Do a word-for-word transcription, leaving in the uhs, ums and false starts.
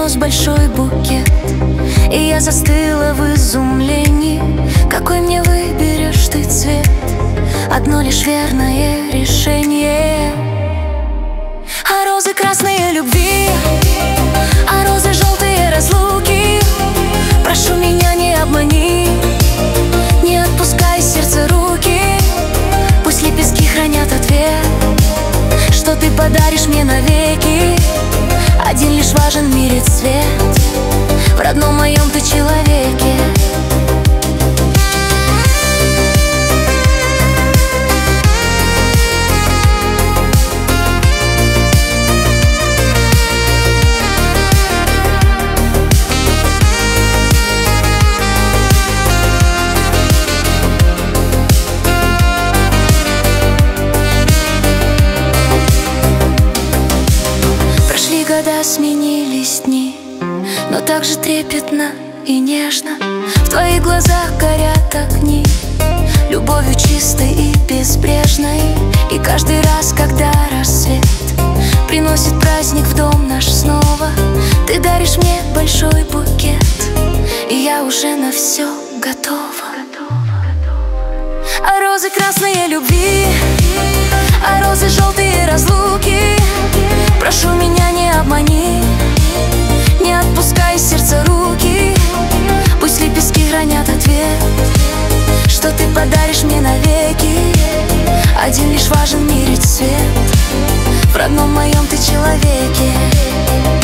принес большой букет, и я застыла в изумлении. Какой мне выберешь ты цвет? Одно лишь верное решение. А розы красные любви, а розы желтые разлуки. Прошу меня, не обмани, не отпускай сердце руки. Пусть лепестки хранят ответ, что ты подаришь мне навеки. Один лишь важен в мире цвет, в родном моем ты человеке. Года сменились дни, но так же трепетно и нежно в твоих глазах горят огни, любовью чистой и безбрежной. И каждый раз, когда рассвет приносит праздник в дом наш снова, ты даришь мне большой букет, и я уже на все готова. А розы красные любви, а розы желтые разлуки. Прошу меня, не обмани, не отпускай сердце руки. Пусть лепестки хранят ответ, что ты подаришь мне навеки. Один лишь важен в мире цвет, в родном моем ты человеке.